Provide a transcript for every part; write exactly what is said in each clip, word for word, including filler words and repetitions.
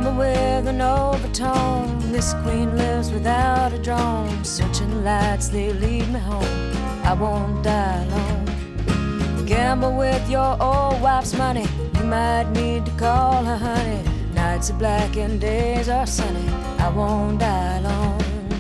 Gamble with an overtone. This queen lives without a drone. Searching lights, they lead me home. I won't die alone. Gamble with your old wife's money. You might need to call her honey. Nights are black and days are sunny. I won't die alone.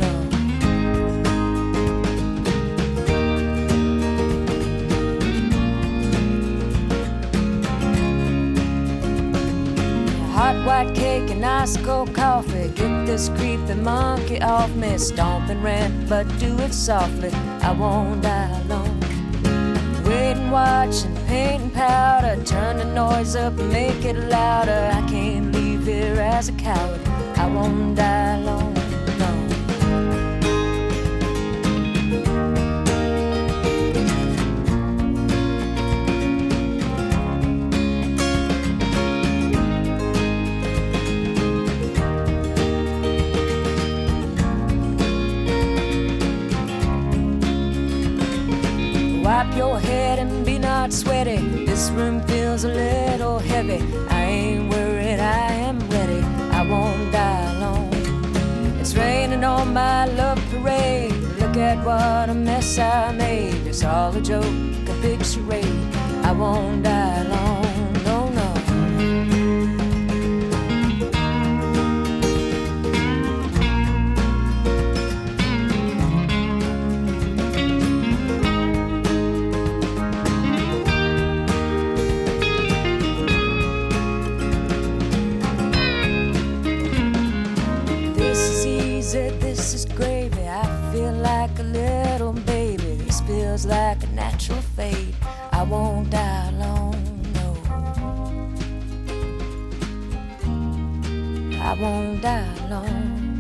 Hot white cake and ice cold coffee. Get this creepy monkey off me. Stomp and rant, but do it softly. I won't die alone. Wait and watch and paint and powder. Turn the noise up and make it louder. I can't leave here as a coward. I won't die alone. Wipe your head and be not sweaty. This room feels a little heavy. I ain't worried, I am ready. I won't die alone. It's raining on my love parade. Look at what a mess I made. It's all a joke, a big charade. I won't die alone, no, no. This is gravy. I feel like a little baby. This feels like a natural fate. I won't die alone, no. I won't die alone.